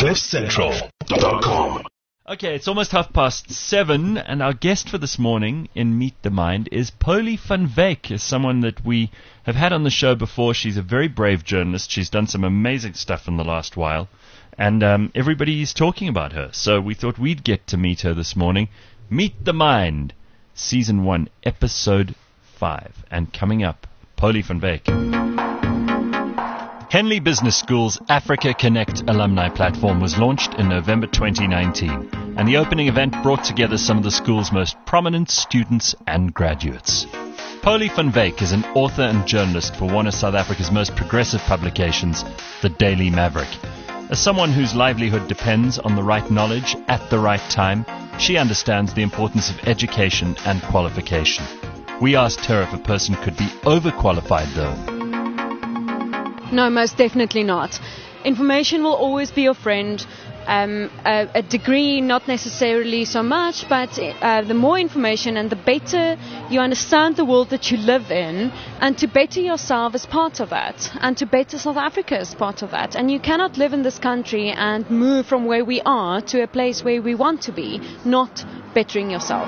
CliffCentral.com. Okay, it's almost 7:30, and our guest for this morning in Meet the Mind is Polly van Wyk, is someone that we have had on the show before. She's a very brave journalist. She's done some amazing stuff in the last while, and everybody is talking about her. So we thought we'd get to meet her this morning. Meet the Mind, Season 1, Episode 5. And coming up, Polly van Wyk. Henley Business School's Africa Connect alumni platform was launched in November 2019, and the opening event brought together some of the school's most prominent students and graduates. Polly van Wyk is an author and journalist for one of South Africa's most progressive publications, The Daily Maverick. As someone whose livelihood depends on the right knowledge at the right time, she understands the importance of education and qualification. We asked her if a person could be overqualified though. No, most definitely not. Information will always be your friend. A degree, not necessarily so much, but the more information and the better you understand the world that you live in, and to better yourself as part of that, and to better South Africa as part of that. And you cannot live in this country and move from where we are to a place where we want to be, not bettering yourself.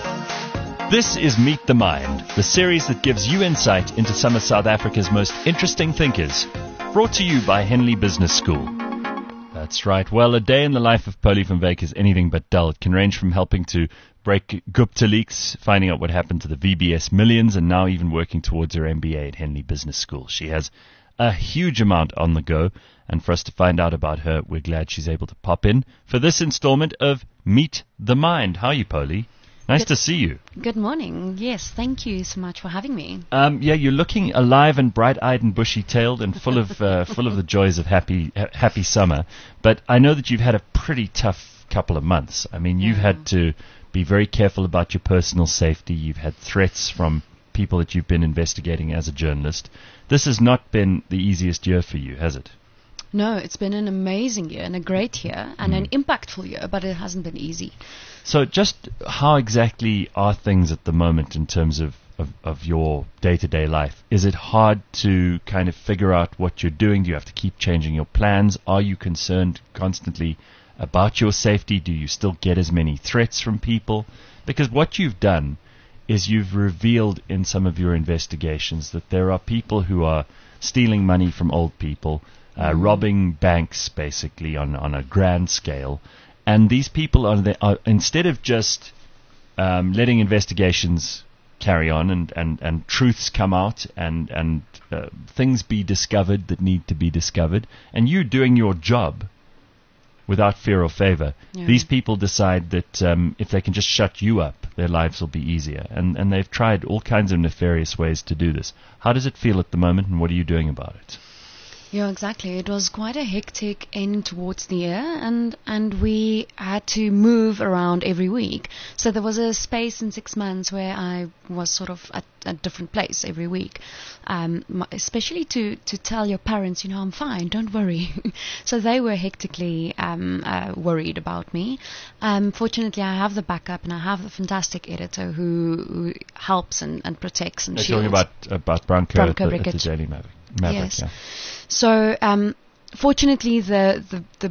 This is Meet the Mind, the series that gives you insight into some of South Africa's most interesting thinkers. Brought to you by Henley Business School. That's right. Well, a day in the life of Polly van Wyk is anything but dull. It can range from helping to break Gupta leaks, finding out what happened to the VBS millions, and now even working towards her MBA at Henley Business School. She has a huge amount on the go, and for us to find out about her, we're glad she's able to pop in for this installment of Meet the Mind. How are you, Polly? Nice to see you. Good morning. Yes, thank you so much for having me. Yeah, you're looking alive and bright-eyed and bushy-tailed and full of the joys of happy summer. But I know that you've had a pretty tough couple of months. I mean, you've had to be very careful about your personal safety. You've had threats from people that you've been investigating as a journalist. This has not been the easiest year for you, has it? No, it's been an amazing year and a great year and an impactful year, but it hasn't been easy. So just how exactly are things at the moment in terms of your day-to-day life? Is it hard to kind of figure out what you're doing? Do you have to keep changing your plans? Are you concerned constantly about your safety? Do you still get as many threats from people? Because what you've done is you've revealed in some of your investigations that there are people who are stealing money from old people, robbing banks basically on a grand scale. And these people are instead of just letting investigations carry on and truths come out and things be discovered that need to be discovered, and you doing your job without fear or favor, these people decide that if they can just shut you up, their lives will be easier. And they've tried all kinds of nefarious ways to do this. How does it feel at the moment, and what are you doing about it? Yeah, exactly. It was quite a hectic end towards the year, and we had to move around every week. So there was a space in 6 months where I was sort of at a different place every week, especially to tell your parents, I'm fine, don't worry. So they were hectically worried about me. Fortunately, I have the backup, and I have a fantastic editor who helps and protects and shields. You're talking about Branko at the Daily Maverick. Yes. Yeah. So, fortunately, the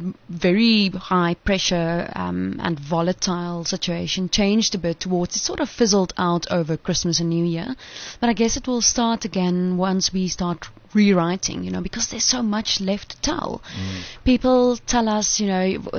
very high pressure and volatile situation changed a bit towards, it sort of fizzled out over Christmas and New Year. But I guess it will start again once we start rewriting, because there's so much left to tell. People tell us, the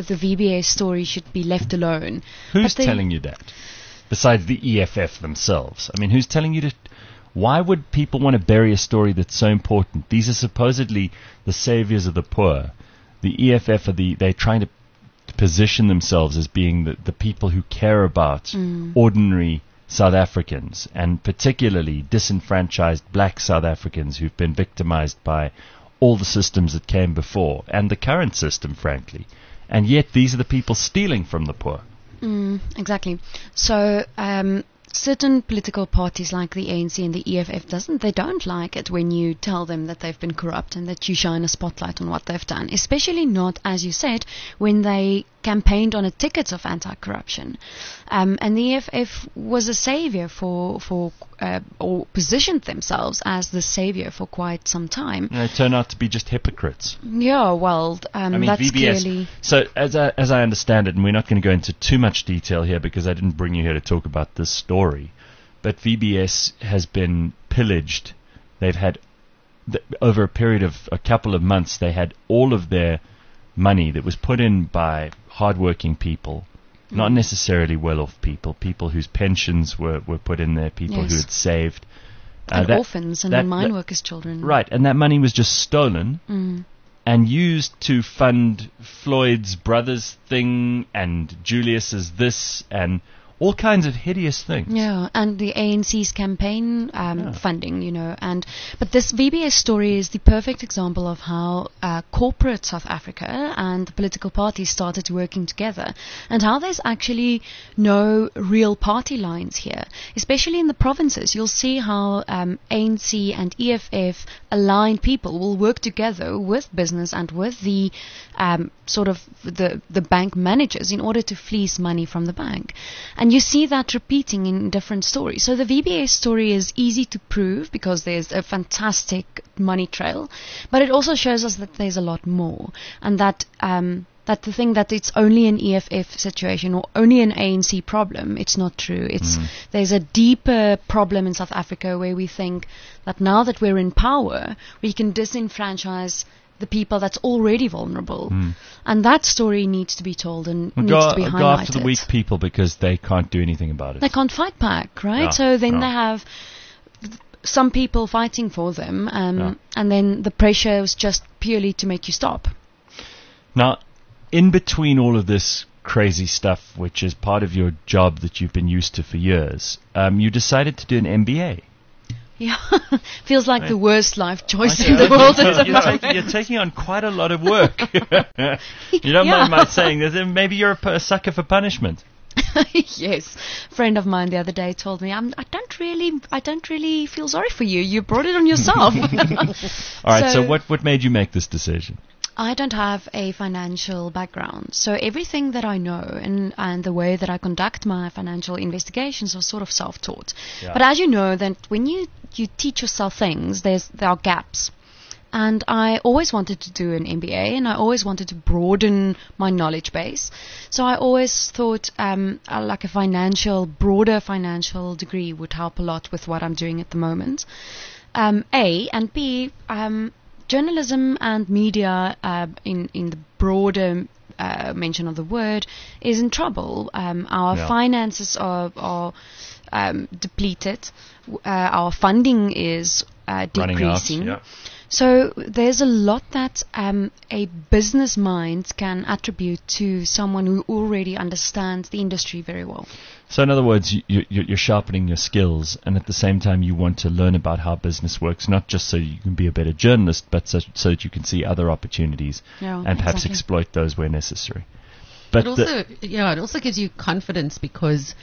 VBS story should be left alone. Who's telling you that? Besides the EFF themselves. I mean, who's telling you to... Why would people want to bury a story that's so important? These are supposedly the saviors of the poor. The EFF they're trying to position themselves as being the people who care about ordinary South Africans, and particularly disenfranchised black South Africans who've been victimized by all the systems that came before, and the current system, frankly. And yet these are the people stealing from the poor. Exactly. So, certain political parties like the ANC and the EFF don't like it when you tell them that they've been corrupt and that you shine a spotlight on what they've done, especially not, as you said, when they campaigned on a ticket of anti-corruption. And the EFF was a savior or positioned themselves as the savior for quite some time. And they turn out to be just hypocrites. Yeah, well, that's VBS. clearly... So as I understand it, and we're not going to go into too much detail here because I didn't bring you here to talk about this story, but VBS has been pillaged. They've had, over a period of a couple of months, they had all of their money that was put in by hardworking people, not necessarily well-off people whose pensions were put in there, people who had saved. And orphans and mine workers' children. Right, and that money was just stolen and used to fund Floyd's brother's thing and Julius's this and all kinds of hideous things. Yeah, and the ANC's campaign funding, but this VBS story is the perfect example of how corporate South Africa and the political parties started working together, and how there's actually no real party lines here, especially in the provinces. You'll see how ANC and EFF aligned people will work together with business and with the sort of the bank managers in order to fleece money from the bank. And you see that repeating in different stories. So the VBS story is easy to prove because there's a fantastic money trail, but it also shows us that there's a lot more, and that that the thing that it's only an EFF situation or only an ANC problem, it's not true. There's a deeper problem in South Africa where we think that now that we're in power, we can disenfranchise the people that's already vulnerable. And that story needs to be told and needs to be highlighted. Go after the weak people because they can't do anything about it. They can't fight back, right? So then they have some people fighting for them, and then the pressure is just purely to make you stop. Now, in between all of this crazy stuff, which is part of your job that you've been used to for years, you decided to do an MBA. Yeah, feels like the worst life choice in the world at the moment. You're taking on quite a lot of work. You don't mind my saying that maybe you're a sucker for punishment. Yes, a friend of mine the other day told me, I don't really feel sorry for you. You brought it on yourself. All right. So what made you make this decision? I don't have a financial background, so everything that I know and the way that I conduct my financial investigations are sort of self-taught. Yeah. But as you know, that when you teach yourself things, there are gaps. And I always wanted to do an MBA, and I always wanted to broaden my knowledge base. So I always thought like a broader financial degree would help a lot with what I'm doing at the moment. A, and B, journalism and media, in the broader mention of the word, is in trouble. Our finances are depleted. Our funding is decreasing. Out, So there's a lot that a business mind can attribute to someone who already understands the industry very well. So in other words, you're sharpening your skills, and at the same time you want to learn about how business works, not just so you can be a better journalist, but so that you can see other opportunities and perhaps exploit those where necessary. But it also gives you confidence because,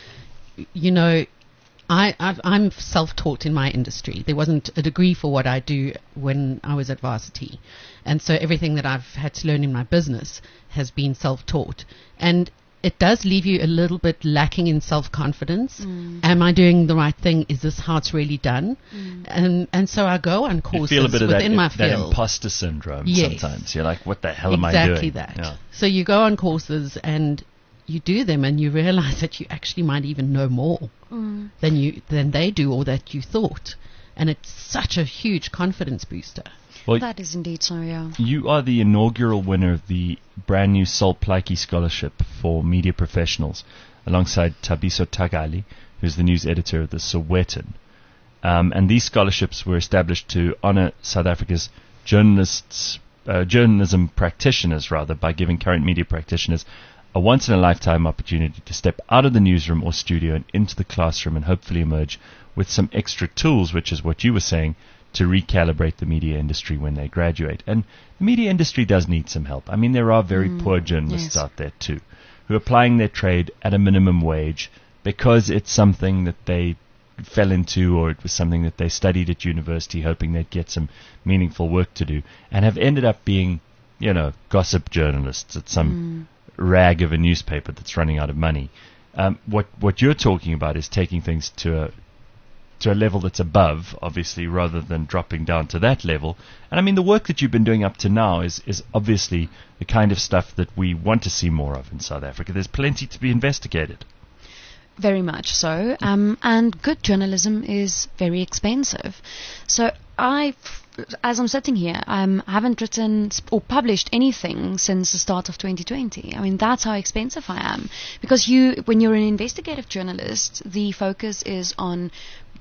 I'm self-taught in my industry. There wasn't a degree for what I do when I was at varsity. And so everything that I've had to learn in my business has been self-taught. And it does leave you a little bit lacking in self-confidence. Am I doing the right thing? Is this how it's really done? And so I go on courses you feel a bit within of my that field. Imposter syndrome sometimes. You're like, what the hell am I doing? Exactly that. Yeah. So you go on courses and you do them and you realize that you actually might even know more than they do or that you thought. And it's such a huge confidence booster. Well, that is indeed so, yeah. You are the inaugural winner of the brand new Sol Plaatje Scholarship for Media Professionals, alongside Thabiso Tagali, who's the news editor of the Sowetan. And these scholarships were established to honor South Africa's journalism practitioners, by giving current media practitioners a once-in-a-lifetime opportunity to step out of the newsroom or studio and into the classroom and hopefully emerge with some extra tools, which is what you were saying, to recalibrate the media industry when they graduate. And the media industry does need some help. I mean, there are very poor journalists out there too, who are plying their trade at a minimum wage because it's something that they fell into, or it was something that they studied at university hoping they'd get some meaningful work to do, and have ended up being, gossip journalists at some rag of a newspaper that's running out of money. What you're talking about is taking things to a level that's above, obviously, rather than dropping down to that level. And I mean, the work that you've been doing up to now is obviously the kind of stuff that we want to see more of in South Africa. There's plenty to be investigated. Very much so. And good journalism is very expensive. So as I'm sitting here, I haven't written or published anything since the start of 2020. I mean, that's how expensive I am. Because when you're an investigative journalist, the focus is on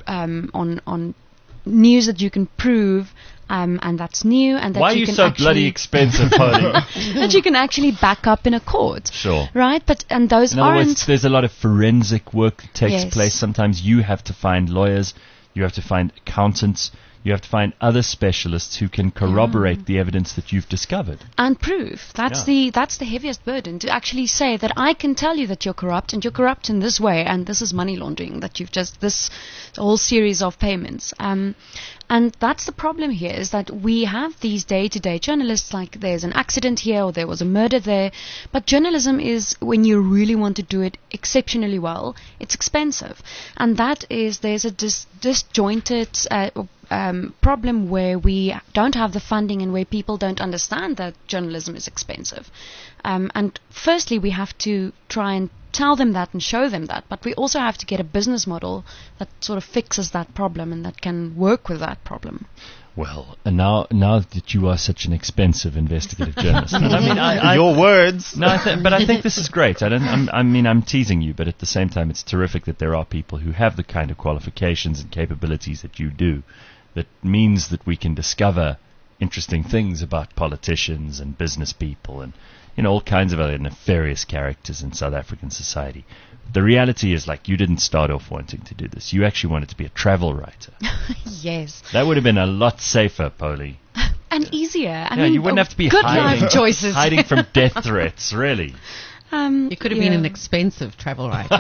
news that you can prove, and that's new, and that Why you are you can so actually bloody expensive, Polly? that you can actually back up in a court. Sure. Right? And those In other aren't. words, there's a lot of forensic work that takes Yes. place. Sometimes you have to find lawyers, you have to find accountants, you have to find other specialists who can corroborate the evidence that you've discovered. And proof. That's the heaviest burden, to actually say that I can tell you that you're corrupt, and you're corrupt in this way, and this is money laundering, that you've just this whole series of payments. And that's the problem here, is that we have these day-to-day journalists, like there's an accident here or there was a murder there. But journalism is, when you really want to do it exceptionally well, it's expensive. And that is, there's a disjointed problem where we don't have the funding and where people don't understand that journalism is expensive. And firstly, we have to try and tell them that and show them that, but we also have to get a business model that sort of fixes that problem and that can work with that problem. Well, and now that you are such an expensive investigative journalist, and I mean, your words. No, but I think this is great. I'm teasing you, but at the same time, it's terrific that there are people who have the kind of qualifications and capabilities that you do. That means that we can discover interesting things about politicians and business people and all kinds of other nefarious characters in South African society. The reality is, like, you didn't start off wanting to do this. You actually wanted to be a travel writer. Yes. That would have been a lot safer, Polly. And easier. I mean, you wouldn't have to be good hiding, life choices. hiding from death threats, really. You could have been an expensive travel writer.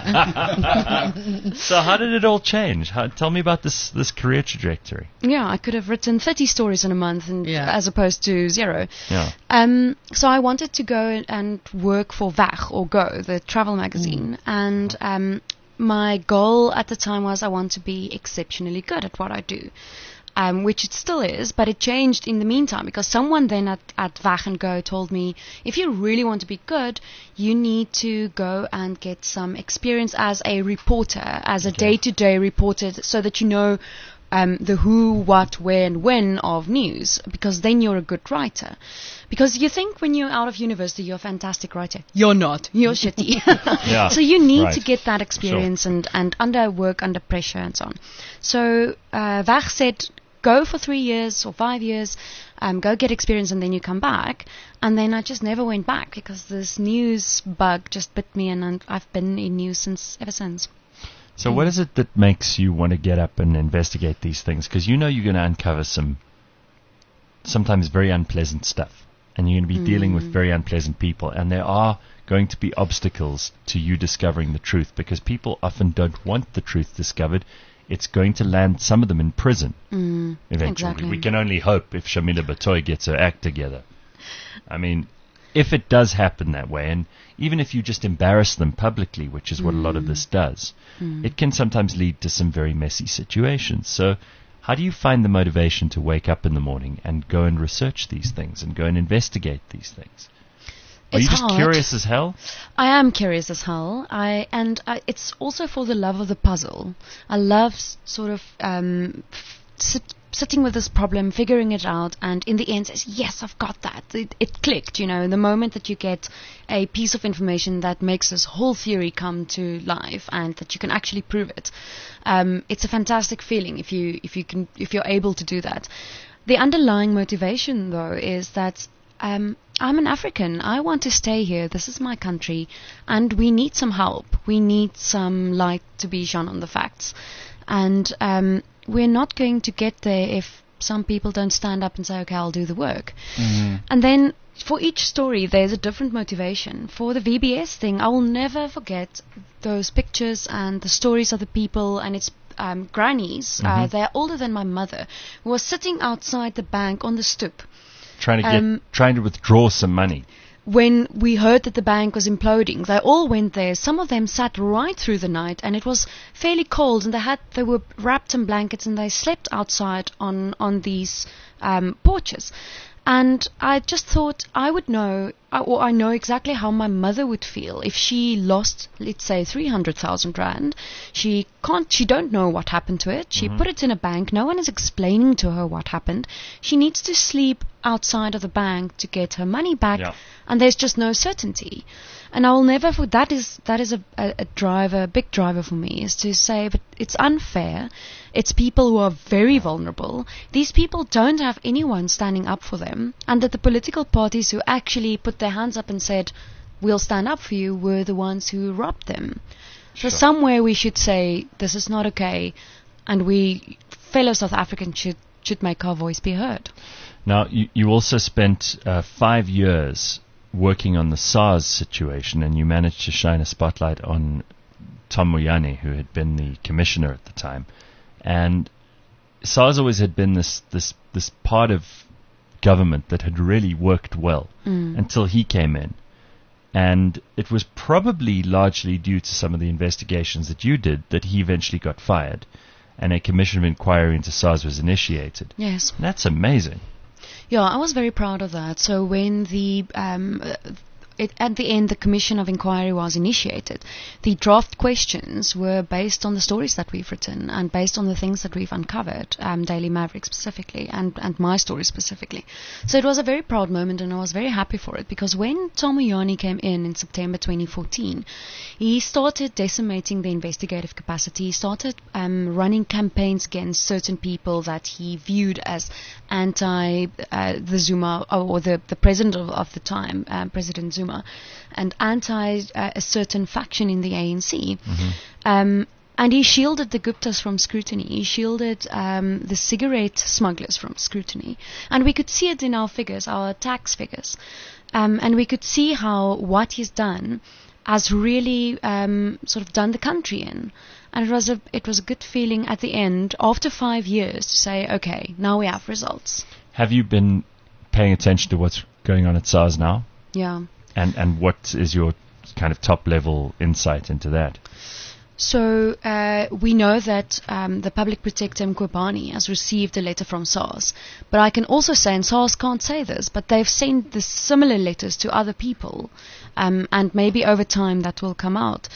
So how did it all change? Tell me about this career trajectory. Yeah, I could have written 30 stories in a month as opposed to 0. Yeah. So I wanted to go and work for VAG, or Go, the travel magazine. And my goal at the time was I want to be exceptionally good at what I do. Which it still is, but it changed in the meantime, because someone then at VAG and Go told me, if you really want to be good, you need to go and get some experience as a reporter, as a day-to-day reporter, so that you know the who, what, where, and when of news, because then you're a good writer. Because you think when you're out of university, you're a fantastic writer. You're not. You're shitty. Yeah, so you need right. to get that experience and work under pressure and so on. So VAG said, go for 3 years or 5 years, go get experience, and then you come back. And then I just never went back, because this news bug just bit me, and I've been in news ever since. So what is it that makes you want to get up and investigate these things? Because you're going to uncover some sometimes very unpleasant stuff, and you're going to be dealing with very unpleasant people, and there are going to be obstacles to you discovering the truth, because people often don't want the truth discovered. It's going to land some of them in prison eventually. Exactly. We can only hope if Shamila Batoy gets her act together. I mean, if it does happen that way, and even if you just embarrass them publicly, which is what a lot of this does, it can sometimes lead to some very messy situations. So how do you find the motivation to wake up in the morning and go and research these things and go and investigate these things? Are you just hard. curious as hell? I am curious as hell. It's also for the love of the puzzle. I love sort of sitting with this problem, figuring it out, and in the end says, yes, I've got that. It clicked, the moment that you get a piece of information that makes this whole theory come to life and that you can actually prove it. It's a fantastic feeling if you're able to do that. The underlying motivation, though, is that I'm an African. I want to stay here. This is my country, and we need some help. We need some light to be shone on the facts. And we're not going to get there if some people don't stand up and say, okay, I'll do the work. And then for each story, there's a different motivation. For the VBS thing, I will never forget those pictures and the stories of the people, and it's grannies. They're older than my mother, who was sitting outside the bank on the stoep, Trying to withdraw some money. when we heard that the bank was imploding, they all went there. Some of them sat right through the night, and it was fairly cold, and they were wrapped in blankets, and they slept outside on these porches. And I just thought I would know, or I know exactly how my mother would feel if she lost, let's say, 300,000 rand. She don't know what happened to it. She put it in a bank. No one is explaining to her what happened. She needs to sleep outside of the bank to get her money back, and there's just no certainty. And I will never, that is a big driver for me, is to say, but it's unfair. It's people who are very vulnerable. These people don't have anyone standing up for them, and that the political parties who actually put their hands up and said, we'll stand up for you, were the ones who robbed them. So somewhere we should say, this is not okay, and we, fellow South Africans, should make our voice be heard. Now, you also spent 5 years working on the SARS situation, and you managed to shine a spotlight on Tom Moyane, who had been the commissioner at the time. And SARS always had been this part of government that had really worked well until he came in. And it was probably largely due to some of the investigations that you did that he eventually got fired, and a commission of inquiry into SARS was initiated. Yes. That's amazing. Yeah, I was very proud of that. So when at the end, the Commission of Inquiry was initiated, the draft questions were based on the stories that we've written and based on the things that we've uncovered, Daily Maverick specifically, and my story specifically. So it was a very proud moment, and I was very happy for it, because when Tom Moyane came in September 2014, he started decimating the investigative capacity. He started running campaigns against certain people that he viewed as anti the Zuma, or the president of the time, President Zuma, and anti a certain faction in the ANC. And he shielded the Guptas from scrutiny. He shielded the cigarette smugglers from scrutiny. And we could see it in our figures, our tax figures. And we could see how what he's done has really sort of done the country in. And it was a good feeling at the end, after 5 years, to say, okay, now we have results. Have you been paying attention to what's going on at SARS now? Yeah. And what is your kind of top-level insight into that? So we know that the public protector Mkhwebane has received a letter from SARS. But I can also say, and SARS can't say this, but they've sent the similar letters to other people. And maybe over time that will come out.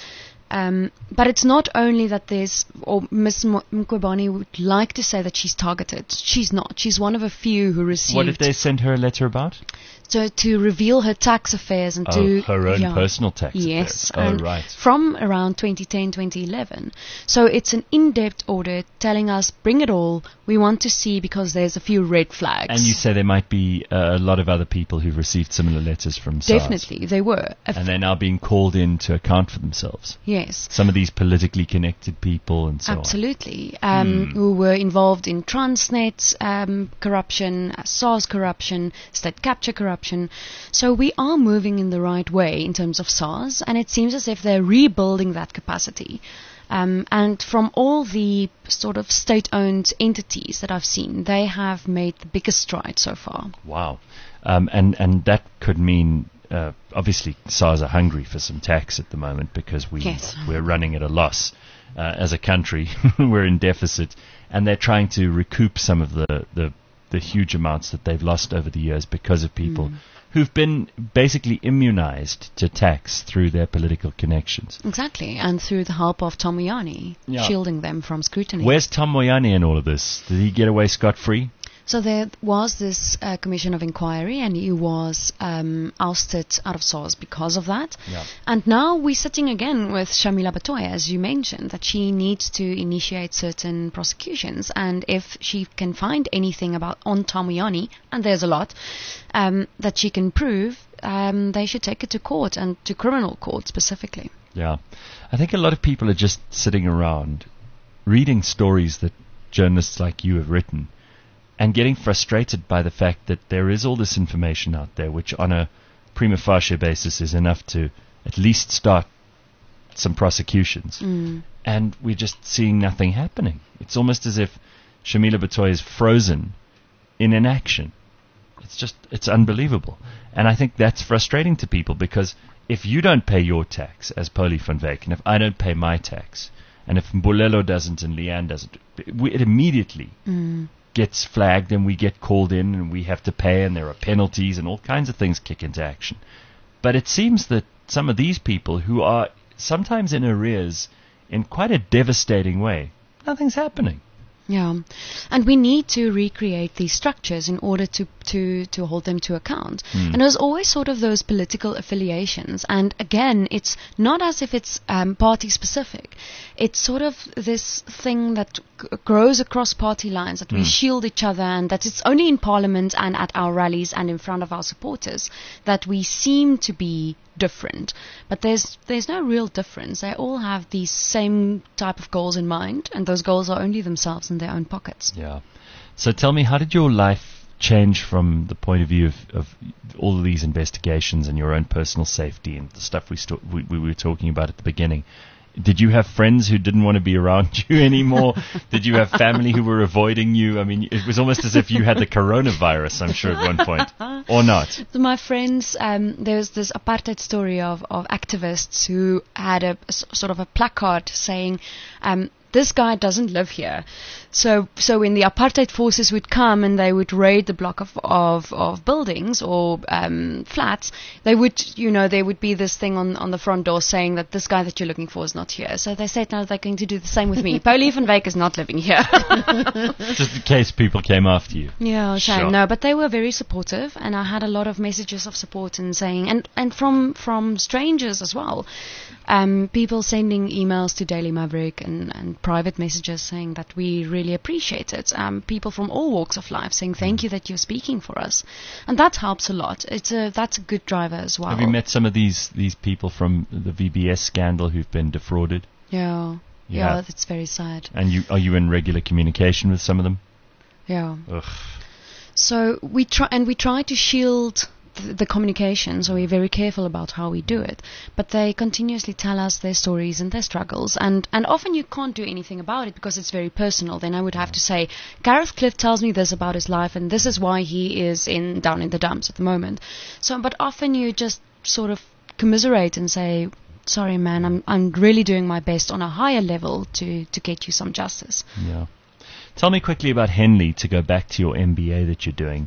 But it's not only that or Ms. Mkhwebane would like to say that she's targeted. She's not. She's one of a few who received... What did they send her a letter about? So to reveal her tax affairs and to... her own personal tax affairs. Yes. Oh, right. From around 2010, 2011. So it's an in-depth audit telling us, bring it all. We want to see, because there's a few red flags. And you say there might be a lot of other people who've received similar letters from SARS. Definitely, they were. And they're now being called in to account for themselves. Yes. Some of these politically connected people and so Absolutely. Who were involved in Transnet corruption, SARS corruption, state capture corruption. So we are moving in the right way in terms of SARS, and it seems as if they're rebuilding that capacity. And from all the sort of state-owned entities that I've seen, they have made the biggest stride so far. Wow. And that could mean... obviously, SARS are hungry for some tax at the moment, because we're running at a loss as a country. We're in deficit, and they're trying to recoup some of the huge amounts that they've lost over the years because of people who've been basically immunized to tax through their political connections. Exactly, and through the help of Tom Moyane, shielding them from scrutiny. Where's Tom Moyane in all of this? Did he get away scot-free? So there was this commission of inquiry, and he was ousted out of SARS because of that. Yeah. And now we're sitting again with Shamila Batoya, as you mentioned, that she needs to initiate certain prosecutions. And if she can find anything on Tom Moyane, and there's a lot, that she can prove, they should take it to court, and to criminal court specifically. Yeah. I think a lot of people are just sitting around reading stories that journalists like you have written, and getting frustrated by the fact that there is all this information out there, which on a prima facie basis is enough to at least start some prosecutions. And we're just seeing nothing happening. It's almost as if Shamila Batoya is frozen in inaction. it's unbelievable. And I think that's frustrating to people, because if you don't pay your tax as Polly van Wyk, and if I don't pay my tax, and if Mbulelo doesn't and Leanne doesn't, it immediately gets flagged, and we get called in, and we have to pay, and there are penalties, and all kinds of things kick into action. But it seems that some of these people who are sometimes in arrears in quite a devastating way, nothing's happening. Yeah, and we need to recreate these structures in order to hold them to account. And there's always sort of those political affiliations, and again, it's not as if it's party specific. It's sort of this thing that grows across party lines, that we shield each other, and that it's only in Parliament and at our rallies and in front of our supporters that we seem to be different. But there's no real difference. They all have these same type of goals in mind, and those goals are only themselves in their own pockets. Yeah. So tell me, how did your life change from the point of view of all of these investigations and your own personal safety and the stuff we were talking about at the beginning? Did you have friends who didn't want to be around you anymore? Did you have family who were avoiding you? I mean, it was almost as if you had the coronavirus, I'm sure, at one point. Or not? So my friends, there's this apartheid story of activists who had a sort of a placard saying, this guy doesn't live here. So when the apartheid forces would come and they would raid the block of buildings or flats, they would, there would be this thing on the front door saying that this guy that you're looking for is not here. So they said now they're going to do the same with me. Polly van Wyk is not living here. Just in case people came after you. Yeah, Sure. No, but they were very supportive, and I had a lot of messages of support and saying, and from strangers as well. People sending emails to Daily Maverick and private messages saying that we really appreciate it. People from all walks of life saying thank you that you're speaking for us, and that helps a lot. That's a good driver as well. Have you met some of these people from the VBS scandal who've been defrauded? Yeah, that's very sad. And are you in regular communication with some of them? Yeah. Ugh. So we try to shield the communication, so we're very careful about how we do it, but they continuously tell us their stories and their struggles, and often you can't do anything about it because it's very personal. Then I would have to say, Gareth Cliff tells me this about his life, and this is why he is down in the dumps at the moment. But often you just sort of commiserate and say, sorry man, I'm really doing my best on a higher level to get you some justice. Yeah. Tell me quickly about Henley, to go back to your MBA that you're doing.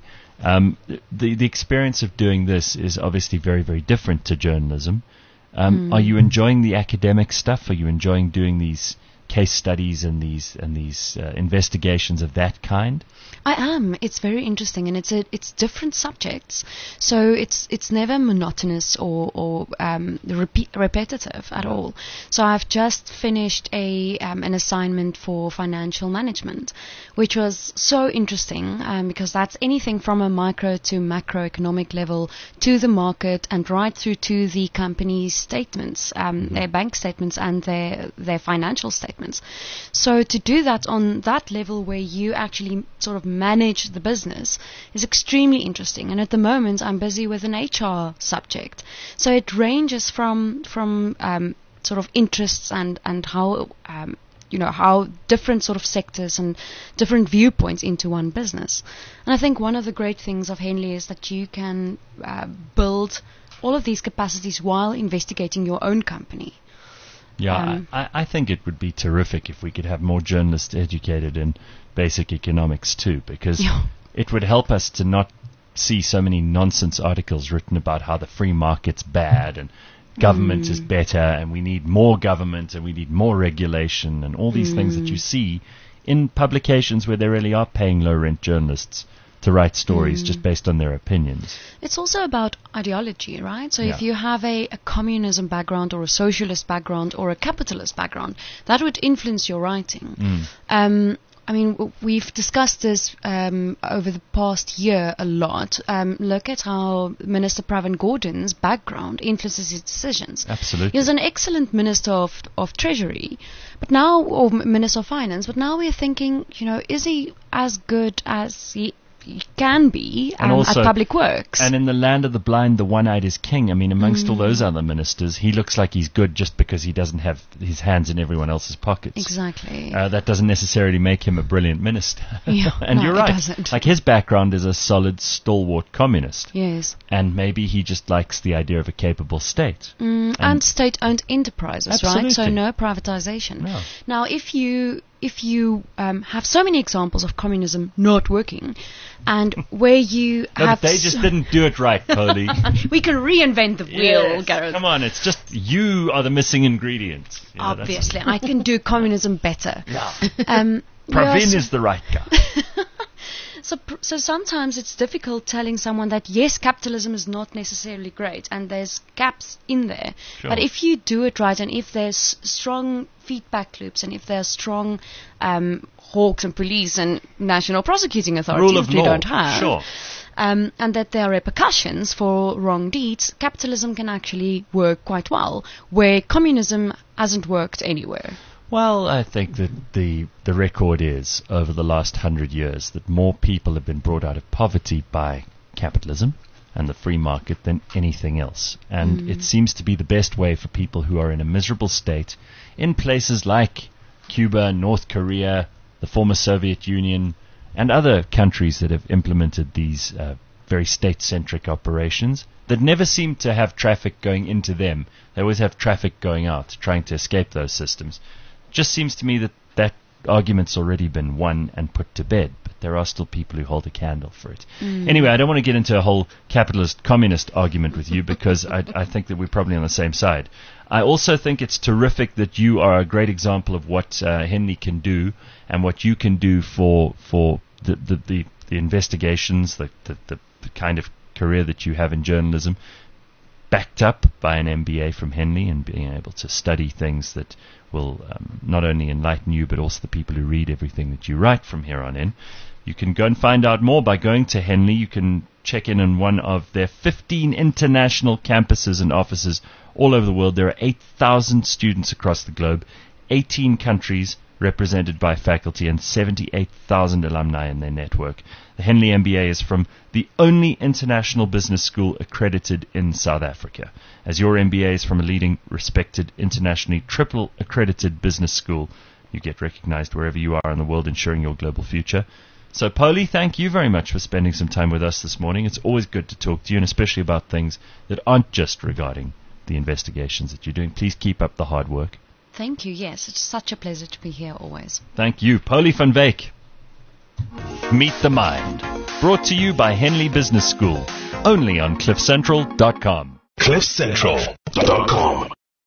The experience of doing this is obviously very, very different to journalism. Are you enjoying the academic stuff? Are you enjoying doing these case studies and these investigations of that kind? I am. It's very interesting, and it's different subjects, so it's never monotonous or repetitive at all. So I've just finished an assignment for financial management, which was so interesting because that's anything from a micro to macroeconomic level to the market and right through to the company's statements, their bank statements and their financial statements. So to do that on that level where you actually sort of manage the business is extremely interesting. And at the moment I'm busy with an HR subject. So it ranges from sort of interests and how how different sort of sectors and different viewpoints into one business. And I think one of the great things of Henley is that you can build all of these capacities while investigating your own company. Yeah, I think it would be terrific if we could have more journalists educated in basic economics too, because it would help us to not see so many nonsense articles written about how the free market's bad and government is better and we need more government and we need more regulation and all these things that you see in publications where they really are paying low-rent journalists to write stories just based on their opinions. It's also about ideology, right? So if you have a communism background or a socialist background or a capitalist background, that would influence your writing. I mean, we've discussed this over the past year a lot. Look at how Minister Pravin Gordhan's background influences his decisions. Absolutely. He's an excellent Minister of Treasury, but now, or Minister of Finance, but now we're thinking, is he as good as he can be And also- at Public Works. And in the land of the blind, the one-eyed is king. I mean, amongst all those other ministers, he looks like he's good just because he doesn't have his hands in everyone else's pockets. Exactly. That doesn't necessarily make him a brilliant minister. Yeah, And no, you're it right. doesn't. Like, his background is a solid, stalwart communist. Yes. And maybe he just likes the idea of a capable state. And state-owned enterprises, right? So Absolutely. no privatization. No. Now, if you have so many examples of communism not working, and where you No, have but they just didn't do it right, Polly. we can reinvent the wheel, Yes, Gareth. come on, it's just you are the missing ingredient. You know, that's- Obviously, I can do communism better. Yeah. Yes. Praveen is the right guy. So sometimes it's difficult telling someone that yes, capitalism is not necessarily great, and there's gaps in there. Sure. But if you do it right, and if there's strong feedback loops, and if there's strong hawks and police and national prosecuting authorities, Rule of which we law. don't have, Sure. and that there are repercussions for wrong deeds, capitalism can actually work quite well, where communism hasn't worked anywhere. Well, I think that the record is, over the last 100 years, that more people have been brought out of poverty by capitalism and the free market than anything else. And it seems to be the best way for people who are in a miserable state in places like Cuba, North Korea, the former Soviet Union, and other countries that have implemented these very state-centric operations that never seem to have traffic going into them. They always have traffic going out, trying to escape those systems. Just seems to me that that argument's already been won and put to bed, but there are still people who hold a candle for it. Anyway, I don't want to get into a whole capitalist-communist argument with you because I think that we're probably on the same side. I also think it's terrific that you are a great example of what Henley can do and what you can do for the investigations, the kind of career that you have in journalism, backed up by an MBA from Henley and being able to study things that will not only enlighten you but also the people who read everything that you write from here on in. You can go and find out more by going to Henley. You can check in on one of their 15 international campuses and offices all over the world. There are 8,000 students across the globe, 18 countries represented by faculty, and 78,000 alumni in their network. The Henley MBA is from the only international business school accredited in South Africa. As your MBA is from a leading, respected, internationally triple accredited business school, you get recognized wherever you are in the world, ensuring your global future. So, Polly, thank you very much for spending some time with us this morning. It's always good to talk to you, and especially about things that aren't just regarding the investigations that you're doing. Please keep up the hard work. Thank you. Yes, it's such a pleasure to be here always. Thank you. Polly van Wyk. Meet the Mind. Brought to you by Henley Business School. Only on CliffCentral.com. CliffCentral.com